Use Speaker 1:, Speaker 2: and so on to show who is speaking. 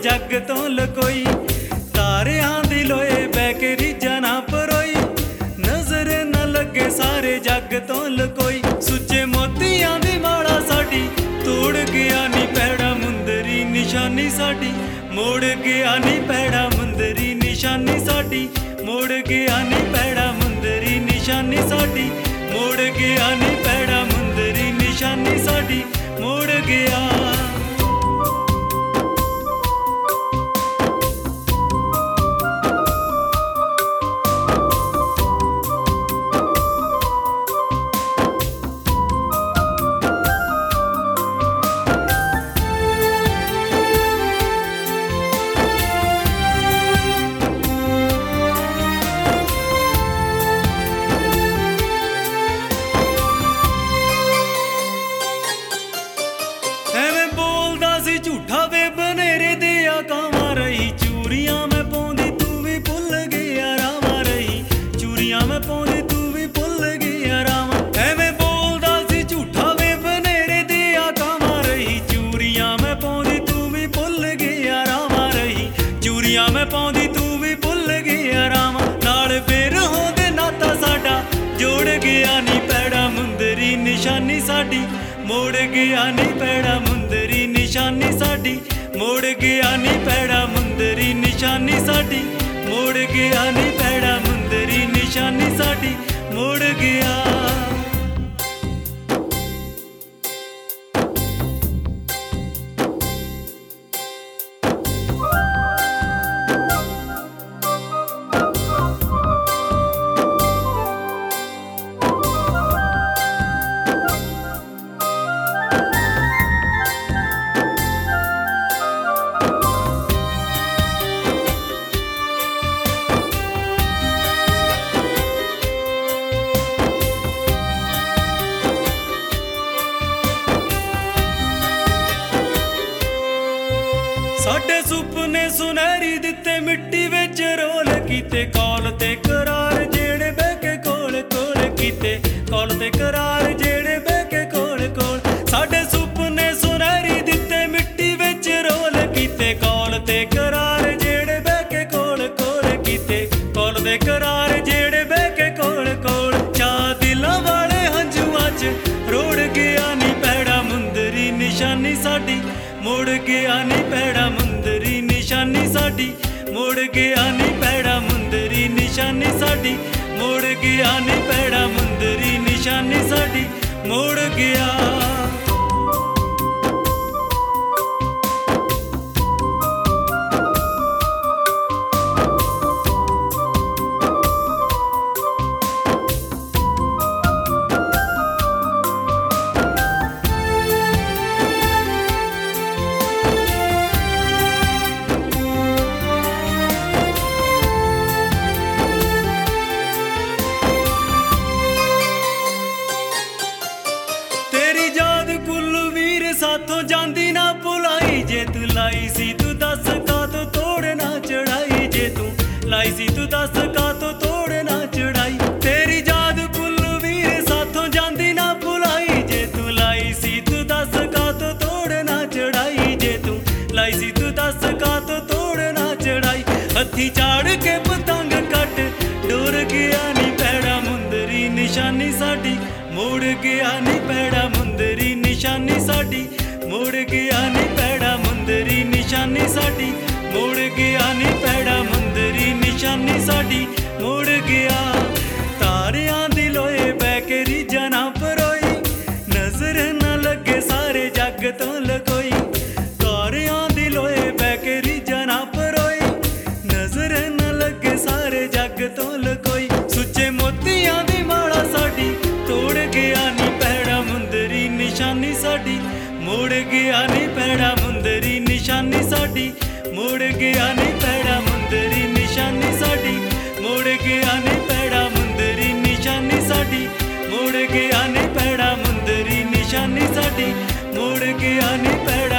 Speaker 1: जग तो लकोई। तारियां दी लोए बैके रीझां ना परोई, नजर न लगे सारे जग तो लकोई। सुच्चे मोतियां दी माला साडी तोड़ गया नी पैड़ा मुंदरी निशानी साडी, मोड़ गया नी पैड़ा मुंदरी निशानी साडी, मोड़ गया नी पैड़ा मुंदरी निशानी साडी, मोड़ गया नी पैड़ा मुंदरी निशानी साडी, मोड़ गया। झूठा वे बनेरे दिया कावा रही, चूड़ियां मैं पाउंदी तू भी भुल गया रावा रही, चूड़ियां मैं पाउंदी तू भी भुल गया रावा। एवें बोलदा सी झूठा वे बनेरे दिया कावा रही, चूड़ियां मैं पाउंदी तू भी भुल गया रावा रही, चूड़ियां मैं पाउंदी तू भी भुल गया रावा। नाल फिर होंदे नाता साडा जोड़ गया नी पैड़ा मुंदरी निशानी साडी, मोड़ गया नी पैड़ा मुंदरी निशानी साडी, मोड़ गया नी पैड़ा मुंदरी निशानी साडी, मोड़ गया नी पैड़ा मुंदरी निशानी साडी, मोड़ गया। साडे सुपने सुनहरी दिते मिट्टी विच रोल कीते, कौल ते करार जेड़े बैके कोल कोल कीते, कौल ते करार जेड़े बैके कोल कोल। साडे सुपने सुनहरी दिते मिट्टी विच रोल कीते, कौल ते करार जेड़े बैके कोल कोल कीते, कौल ते करार जेड़े बैके कोल कोल। चा दिलां वाले हंजुआं च रोड़ गया नी पैड़ा मुंदरी निशानी साडी, मोड़ गया नी पैड़ा मुंदरी निशानी साडी, मोड़ गया नी पैड़ा मुंदरी निशानी साडी, मोड़ गया नी पैड़ा मुंदरी निशानी साडी, मोड़ गया। साथों जांदी ना भुलाई, जे तू लाई सी तू दस का तो तोड़ ना चढ़ाई, जे तू लाई सी तू दस का तो तोड़ ना चढ़ाई। तेरी याद कुलवीर साथों जांदी ना भुलाई, जे तू लाई सी तू दस का तो तोड़ ना चढ़ाई, जे तू लाई सी तू दस का तो तोड़ ना चढ़ाई। हथी चाड़ के पतंग कट डोर गया नी पैड़ा मुंदरी निशानी साडी, मोड़ गया नी पैड़ा मुंदरी निशानी साडी, मोड़ गया नी पैड़ा मुंदरी निशानी साडी, मोड़ गया नी पैड़ा मुंदरी निशानी साडी, मोड़ गया। तारियां दी लोए बैके रीझां ना परोई, नजर न लगे सारे जग तो लकोई। तारियां दी लोए बैके रीझां ना परोई, नजर न लगे सारे जग तो लकोई। सुच्चे मोतियां दी माला साडी तोड़ गया नी पैड़ा मुंदरी निशानी साडी, मोड़ गया नी पैड़ा मुंदरी निशानी साडी, मोड़ गया नी पैड़ा मुंदरी निशानी साडी, मोड़ गया नी पैड़ा मुंदरी निशानी साडी, मोड़ गया नी पैड़ा मुंदरी निशानी साडी, मोड़ गया नी पैड़ा